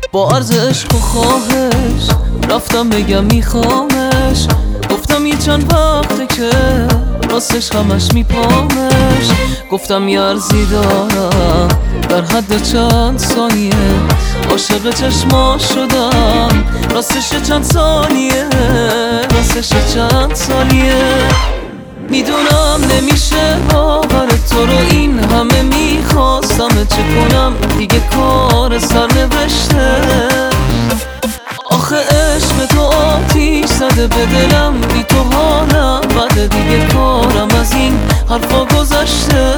با عرض عشق و خواهش رفتم بگم میخوامش. گفتم یه چند وقته که راستش همش میپامش. گفتم یه عرضی دارم در حد چند ثانیه، عاشق چشماش شدم راستش چند ثانیه، راستش چند ثانیه. میدونم نمیشه باور تو رو، این همه میخواستم چه کنم دیگه کار سرنوشته. آخه عشق تو آتیش زده به دلم، بی تو حالم بده دیگه کارم از این حرفا گذشته.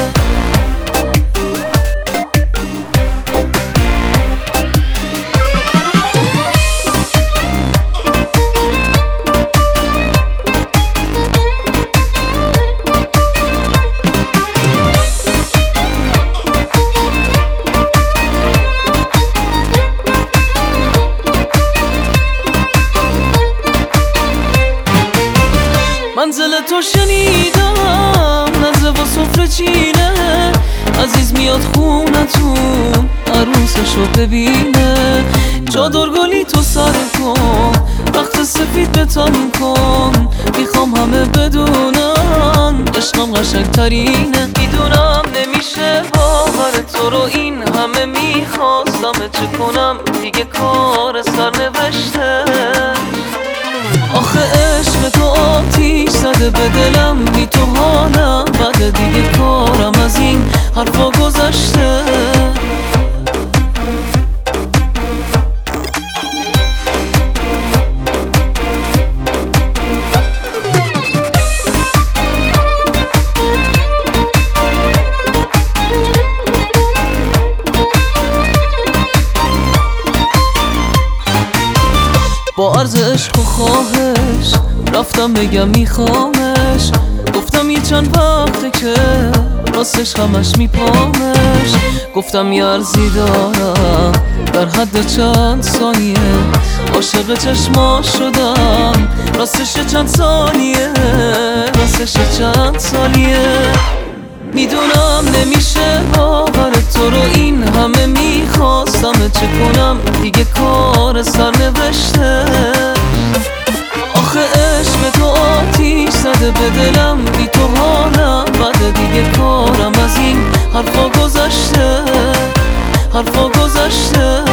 منزل تو شنیدم نزه و سفره چینه، عزیز میاد خونتون عروسشو ببینه. چادر گلی تو سر کن، وقت سفید بتن کن، میخوام همه بدونن عشقم قشنگ ترینه. میدونم نمیشه باور تو رو، این همه میخواستم چه کنم دیگه کار سرنوشته. آخه عشق تو آتیش زده به دلم، بی تو حالم بده دیگه کارم از این حرفا گذشته. با عرض عشق و خواهش رفتم بگم میخوامش. گفتم یه چند وقته که راستش همش میپامش. گفتم یه عرضی دارم در حد چند ثانیه، عاشق چشماش شدم راستش چند ثانیه، راستش چند ثانیه. میدونم نمیشه باور تو رو، این همه میخواستم چه کنم دیگه کار سرنوشته. آخه عشق تو آتیش زده به دلم، بی تو حالم بده دیگه کارم از این حرفا گذشته، حرفا گذشته.